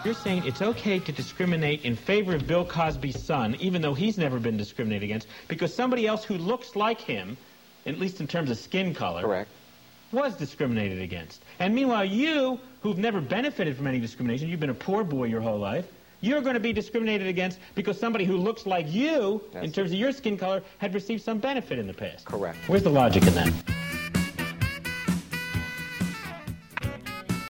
You're saying it's okay to discriminate in favor of Bill Cosby's son, even though he's never been discriminated against, because somebody else who looks like him, at least in terms of skin color, correct, was discriminated against. And meanwhile, you, who've never benefited from any discrimination, you've been a poor boy your whole life, you're going to be discriminated against because somebody who looks like you, in terms of your skin color, had received some benefit in the past. Correct. Where's the logic in that?